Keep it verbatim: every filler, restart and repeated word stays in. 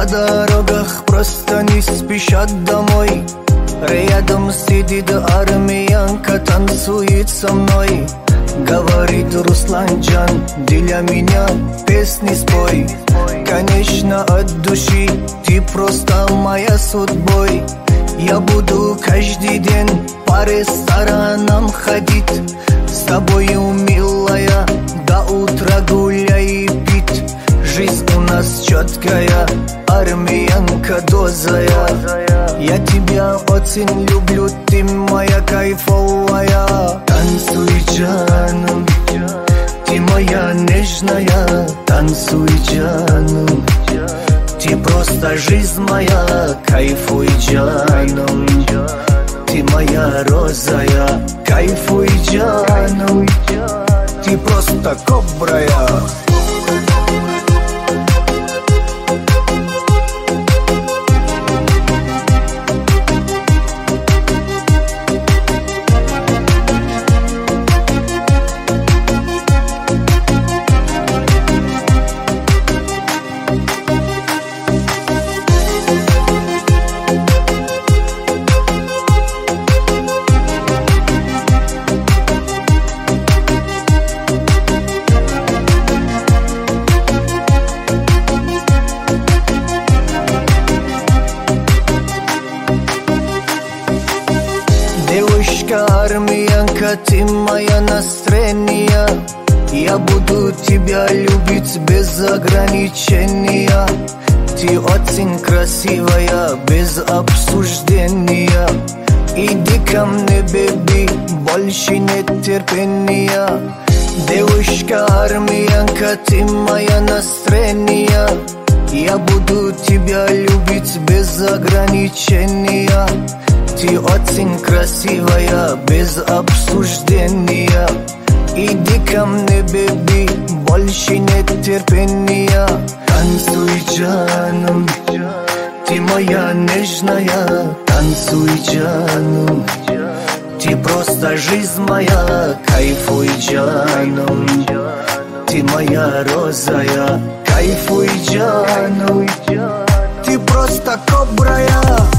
дорогах просто не спешат домой. Рядом сидит армянка, танцует со мной. Говорит: Русланджан, для меня песни спой. Конечно, от души ты просто моя судьбой. Я буду каждый день по ресторанам ходить, с тобою, милая, до утра гуляй и пить. Жизнь у нас четкая, армянка дозая. Я тебя очень люблю, ты моя кайфовая. Танцуй, джану, ты моя нежная. Танцуй, джану, ты просто жизнь моя. Кайфуй, джану, ты моя розая. Кайфуй, джану, ты просто кобрая. Девушка армянка, ты моя настроение. Я буду тебя любить без ограничения. Ты очень красивая, без обсуждения. Иди ко мне, беби, больше нет терпения. Девушка армянка, ты моя настроение. Я буду тебя любить без ограничения. Ты очень красивая, без обсуждения. Иди ко мне, беби, больше нет терпения. Танцуй, джану, ты моя нежная. Танцуй, джану, ты просто жизнь моя. Кайфуй, джану, ты моя розая. Кайфуй, джану, ты просто кобрая.